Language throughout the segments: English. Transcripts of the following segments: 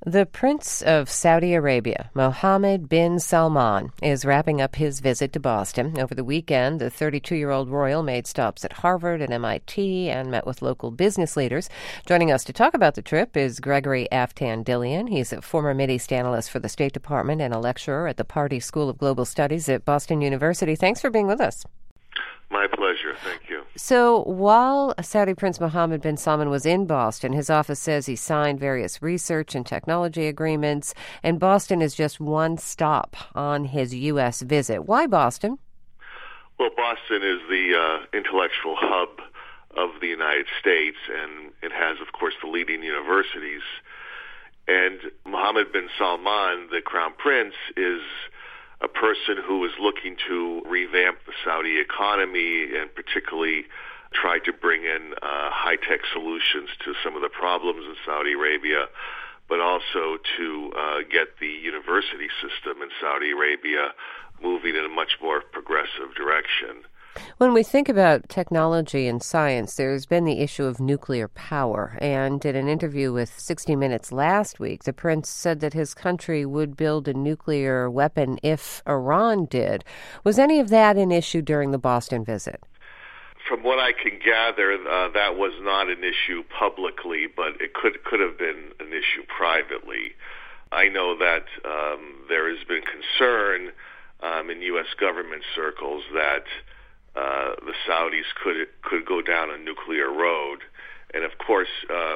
The Prince of Saudi Arabia, Mohammed bin Salman, is wrapping up his visit to Boston. Over the weekend, the 32-year-old royal made stops at Harvard and MIT and met with local business leaders. Joining us to talk about the trip is Gregory Aftan-Dillian. He's a former Mideast analyst for the State Department and a lecturer at the Pardee School of Global Studies at Boston University. Thanks for being with us. My pleasure. Thank you. So while Saudi Prince Mohammed bin Salman was in Boston, his office says he signed various research and technology agreements, and Boston is just one stop on his U.S. visit. Why Boston? Well, Boston is the intellectual hub of the United States, and it has, of course, the leading universities. And Mohammed bin Salman, the Crown Prince, is a person who is looking to revamp the Saudi economy and particularly try to bring in high-tech solutions to some of the problems in Saudi Arabia, but also to get the university system in Saudi Arabia moving in a much more progressive direction. When we think about technology and science, there's been the issue of nuclear power. And in an interview with 60 Minutes last week, the prince said that his country would build a nuclear weapon if Iran did. Was any of that an issue during the Boston visit? From what I can gather, that was not an issue publicly, but it could have been an issue privately. I know that there has been concern in U.S. government circles that the Saudis could go down a nuclear road, and of course,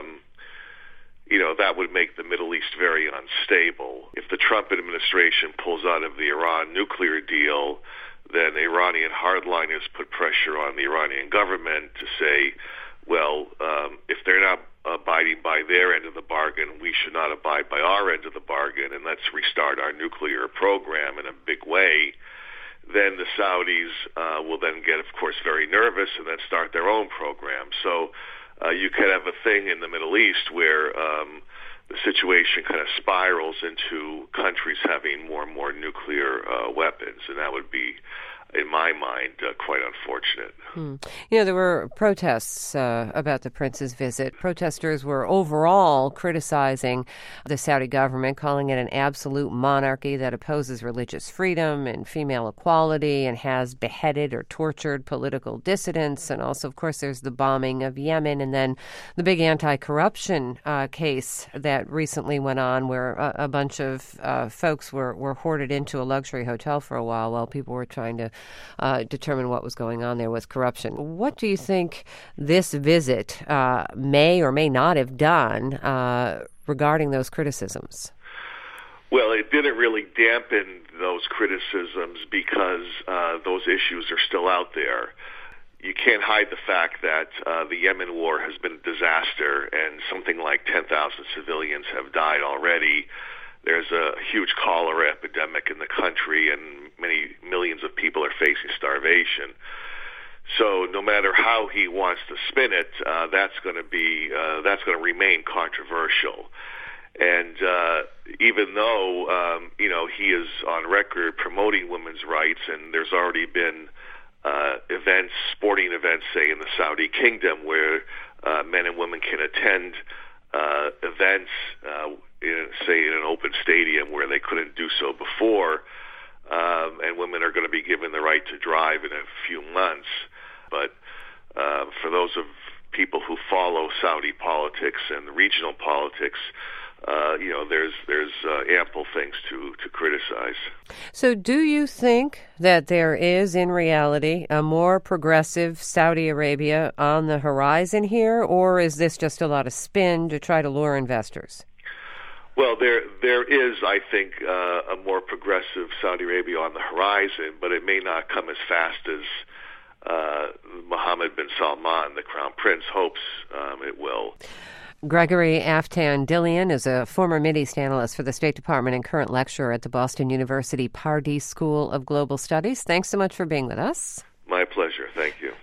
that would make the Middle East very unstable. If the Trump administration pulls out of the Iran nuclear deal, then Iranian hardliners put pressure on the Iranian government to say, well, if they're not abiding by their end of the bargain, we should not abide by our end of the bargain, and let's restart our nuclear program in a big way. Then the Saudis will then get, of course, very nervous and then start their own program. So you could have a thing in the Middle East where the situation kind of spirals into countries having more and more nuclear weapons, and that would be, in my mind, quite unfortunate. There were protests about the prince's visit. Protesters were overall criticizing the Saudi government, calling it an absolute monarchy that opposes religious freedom and female equality and has beheaded or tortured political dissidents. And also, of course, there's the bombing of Yemen and then the big anti-corruption case that recently went on where a bunch of folks were hoarded into a luxury hotel for a while people were trying to determine what was going on there with corruption. What do you think this visit may or may not have done regarding those criticisms? Well, it didn't really dampen those criticisms because those issues are still out there. You can't hide the fact that the Yemen war has been a disaster and something like 10,000 civilians have died already. There's a huge cholera epidemic in the country, and many millions of people are facing starvation. So, no matter how he wants to spin it, that's going to remain controversial. And even though he is on record promoting women's rights, and there's already been sporting events, say in the Saudi Kingdom, where men and women can attend events. Say in an open stadium where they couldn't do so before, and women are going to be given the right to drive in a few months. But for those of people who follow Saudi politics and regional politics, there's ample things to criticize. So do you think that there is, in reality, a more progressive Saudi Arabia on the horizon here, or is this just a lot of spin to try to lure investors? Well, there is, I think, a more progressive Saudi Arabia on the horizon, but it may not come as fast as Mohammed bin Salman, the Crown Prince, hopes it will. Gregory Aftan-Dillian is a former Mideast analyst for the State Department and current lecturer at the Boston University Pardee School of Global Studies. Thanks so much for being with us. My pleasure. Thank you.